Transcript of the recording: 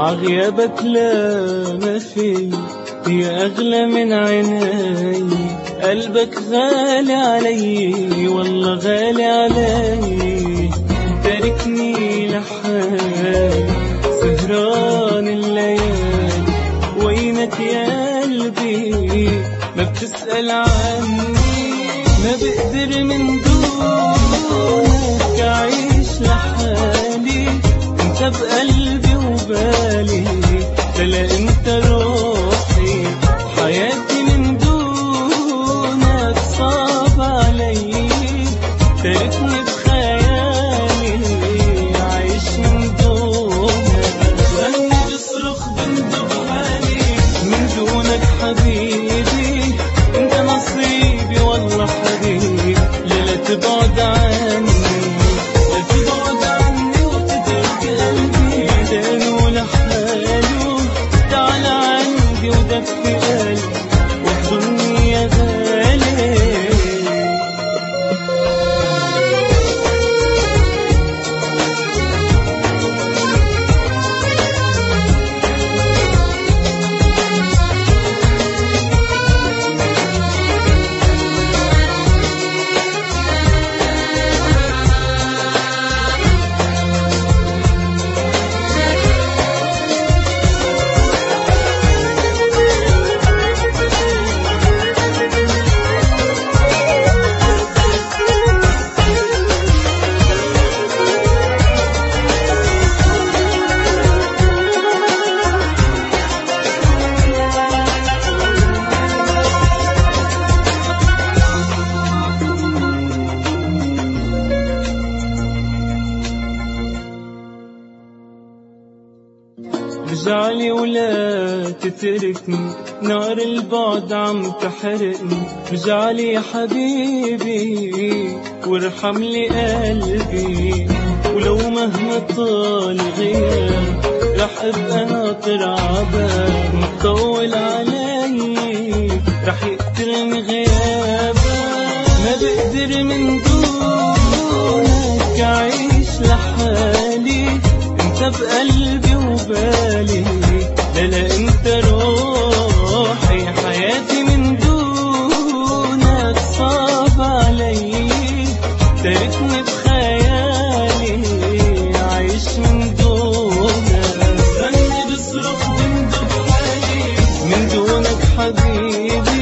عغيابك لا ما في يا أغلى من عيني، قلبك غالي علي والله غالي علي، تاركني لحالي سهران الليالي، وينك يا قلبي ما بتسأل عني، ما بقدر من دونك أعيش لحالي، انت بقلبي وبالي، لا انت روحي حياتي، من دونك صعب علي، تاركني بخيالي عايش من دونك، غني بصرخ بندب حالي، من دونك حبيبي انت نصيبي والله حبيبي، لا تبعد عني، لا تبعد عني وتترك قلبي دانه لحاله، تعال عندي ودفي قلبي واحضني يا غالي. رجعلي ولا تتركني، نار البعد عم تحرقني، رجعلي يا حبيبي وارحم لي قلبي، ولو مهما طال غياب رح ابقى ناطر عباب، مطول علي رح يقتلني غيابك، ما بقدر من دونك أعيش لحالي، انت بقلبي وبالي، لا انت روحي حياتي، من دونك صعب علي، تاركني بخيالي عايش من دونك، غني بصرخ بندب حالي، من دونك حبيبي